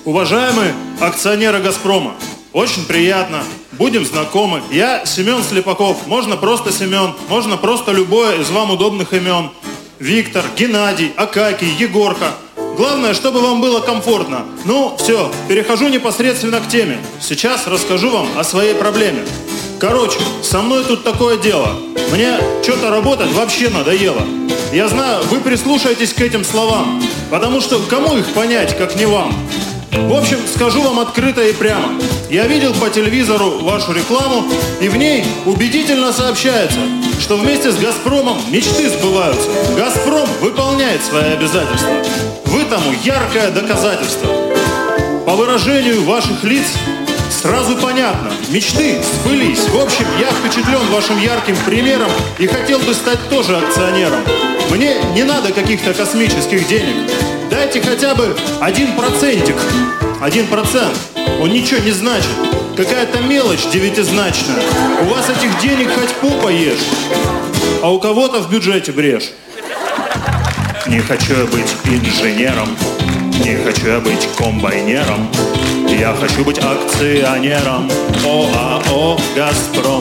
Уважаемые акционеры «Газпрома», очень приятно, будем знакомы. Я Семен Слепаков, можно просто Семен, можно просто любое из вам удобных имен. Виктор, Геннадий, Акакий, Егорка. Главное, чтобы вам было комфортно. Ну, все, перехожу непосредственно к теме. Сейчас расскажу вам о своей проблеме. Короче, со мной тут такое дело. Мне что-то работать вообще надоело. Я знаю, вы прислушаетесь к этим словам, потому что кому их понять, как не вам? В общем, скажу вам открыто и прямо. Я видел по телевизору вашу рекламу, и в ней убедительно сообщается, что вместе с «Газпромом» мечты сбываются. «Газпром» выполняет свои обязательства. Вы тому яркое доказательство. По выражению ваших лиц сразу понятно, мечты сбылись. В общем, я впечатлен вашим ярким примером и хотел бы стать тоже акционером. Мне не надо каких-то космических денег. Дайте хотя бы 1%. 1%. Он ничего не значит. Какая-то мелочь девятизначная. У вас этих денег хоть попа ешь, а у кого-то в бюджете брешь. Не хочу я быть инженером, не хочу я быть комбайнером. Я хочу быть акционером ОАО «Газпром».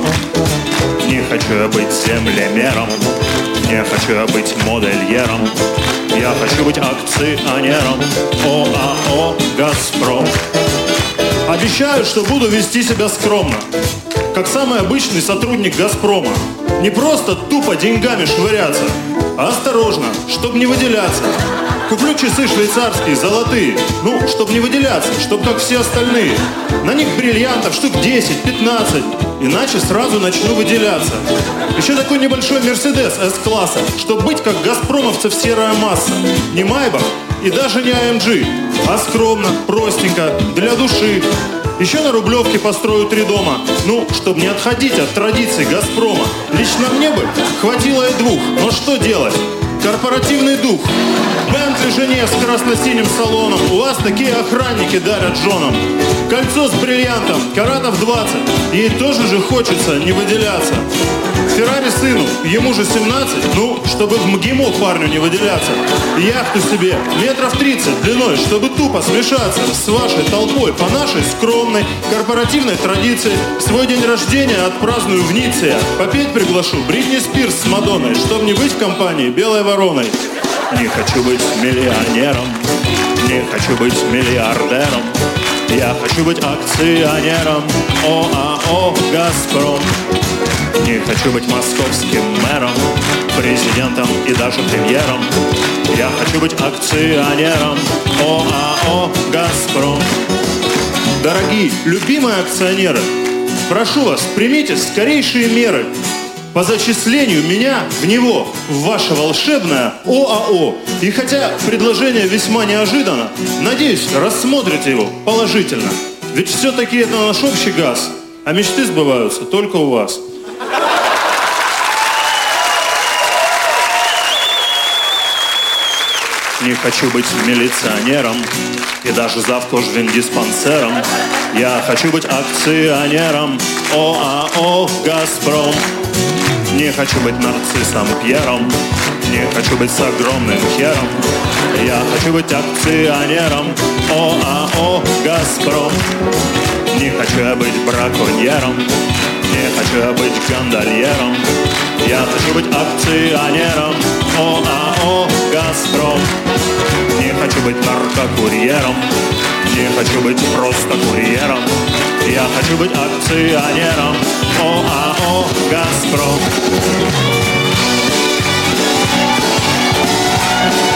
Не хочу я быть землемером, не хочу я быть модельером. Я хочу быть акционером ОАО «Газпром». Обещаю, что буду вести себя скромно, как самый обычный сотрудник «Газпрома». Не просто тупо деньгами швыряться, а осторожно, чтобы не выделяться. Куплю часы швейцарские, золотые, ну, чтобы не выделяться, чтобы как все остальные. На них бриллиантов штук 10-15, иначе сразу начну выделяться. Еще такой небольшой Мерседес С-класса, чтобы быть как газпромовцев серая масса. Не Майбах и даже не АМГ, а скромно, простенько, для души. Еще на Рублевке построю 3 дома, ну, чтобы не отходить от традиций «Газпрома». Лично мне бы хватило и 2, но что делать? Корпоративный дух. Бентли жене с красно-синим салоном. У вас такие охранники дарят женам. Кольцо с бриллиантом, каратов 20. Ей тоже же хочется не выделяться. Феррари сыну, ему же 17. Ну, чтобы в МГИМО парню не выделяться. Яхту себе метров 30 длиной, чтобы тупо смешаться с вашей толпой по нашей скромной корпоративной традиции. Свой день рождения отпраздную в Ницце. Попеть приглашу Бритни Спирс с Мадонной, чтобы не быть в компании белой вороной. Не хочу быть миллионером, не хочу быть миллиардером. Я хочу быть акционером ОАО «Газпром». Не хочу быть московским мэром, президентом и даже премьером. Я хочу быть акционером ОАО «Газпром». Дорогие, любимые акционеры, прошу вас, примите скорейшие меры по зачислению меня в него, в ваше волшебное ОАО. И хотя предложение весьма неожиданно, надеюсь, рассмотрите его положительно. Ведь все-таки это наш общий газ, а мечты сбываются только у вас. Не хочу быть милиционером и даже завкожвендиспансером. Я хочу быть акционером ОАО «Газпром». Не хочу быть нарциссом Пьером, не хочу быть с огромным хером. Я хочу быть акционером ОАО «Газпром». Не хочу я быть браконьером, не хочу я быть гондольером. Я хочу быть акционером ОАО «Газпром». Не хочу быть наркокурьером, не хочу быть просто курьером. Я хочу быть акционером ОАО «Газпром».